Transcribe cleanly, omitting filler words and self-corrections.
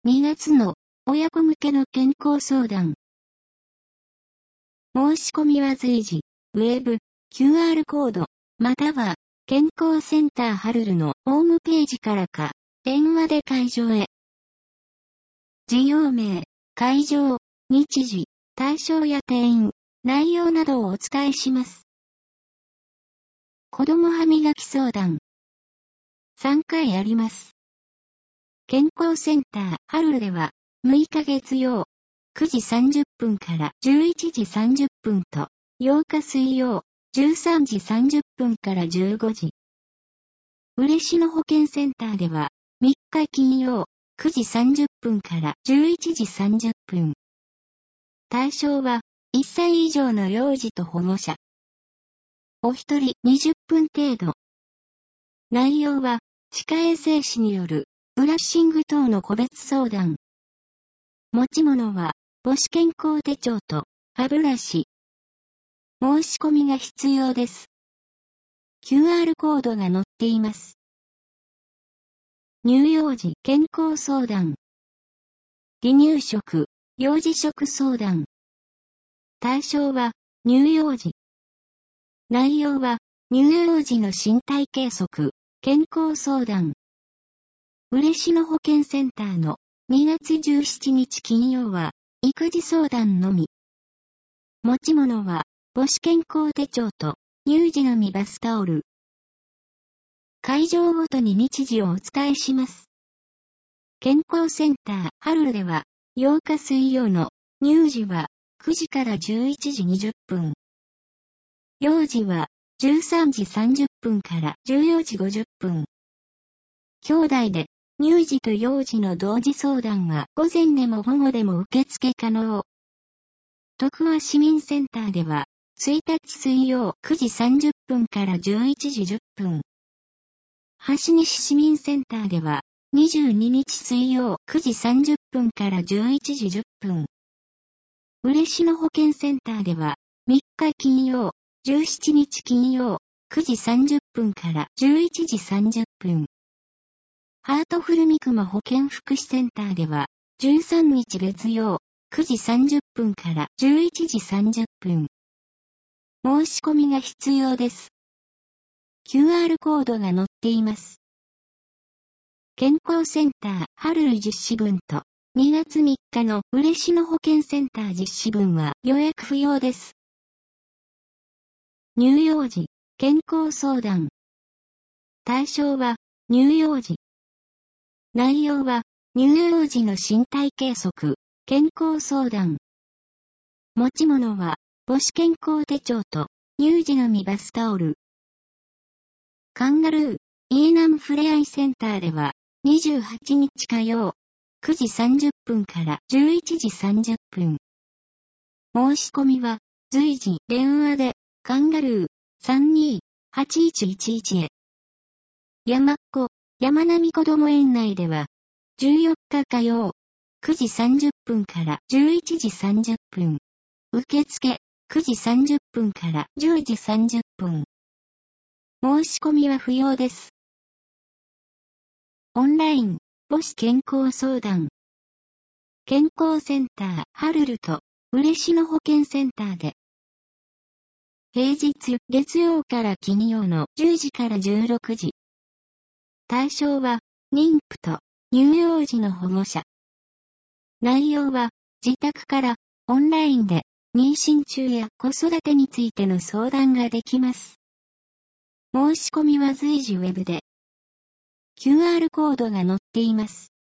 2月の親子向けの健康相談。申し込みは随時、ウェブ、QR コード、または、健康センターハルルのホームページからか、電話で会場へ。事業名、会場、日時、対象や定員、内容などをお伝えします。子供歯磨き相談。3回あります。健康センターハルルでは、6日月曜、9時30分から11時30分と、8日水曜、13時30分から15時。嬉野保健センターでは、3日金曜、9時30分から11時30分。対象は、1歳以上の幼児と保護者。お一人20分程度。内容は、歯科衛生士による、ブラッシング等の個別相談。持ち物は、母子健康手帳と、歯ブラシ。申し込みが必要です。QR コードが載っています。乳幼児健康相談。離乳食、幼児食相談。対象は、乳幼児。内容は、乳幼児の身体計測、健康相談。嬉野保健センターの2月17日金曜は、育児相談のみ。持ち物は、母子健康手帳と、乳児のみバスタオル。会場ごとに日時をお伝えします。健康センターハルルでは、8日水曜の乳児は9時から11時20分。幼児は13時30分から14時50分。兄弟で乳児と幼児の同時相談は午前でも午後でも受付可能。徳和市民センターでは1日水曜9時30分から11時10分。橋西市民センターでは22日水曜9時30分から11時10分。嬉野保健センターでは3日金曜17日金曜9時30分から11時30分。ハートフル三熊保健福祉センターでは13日月曜9時30分から11時30分。申し込みが必要です。QR コードが載っています。健康センターハルル実施分と2月3日の嬉野保健センター実施分は予約不要です。乳幼児健康相談。対象は乳幼児。内容は乳幼児の身体計測、健康相談。持ち物は母子健康手帳と乳児のみバスタオル。カンガルー、イーナムふれあいセンターでは28日火曜9時30分から11時30分。申し込みは随時電話でカンガルー 32-8111 へ。山っ子、山並こども園内では14日火曜9時30分から11時30分。受付9時30分から10時30分。申し込みは不要です。オンライン、母子健康相談。健康センター、ハルルと、嬉野保健センターで。平日、月曜から金曜の10時から16時。対象は、妊婦と、乳幼児の保護者。内容は、自宅から、オンラインで、妊娠中や子育てについての相談ができます。申し込みは随時ウェブで。QR コードが載っています。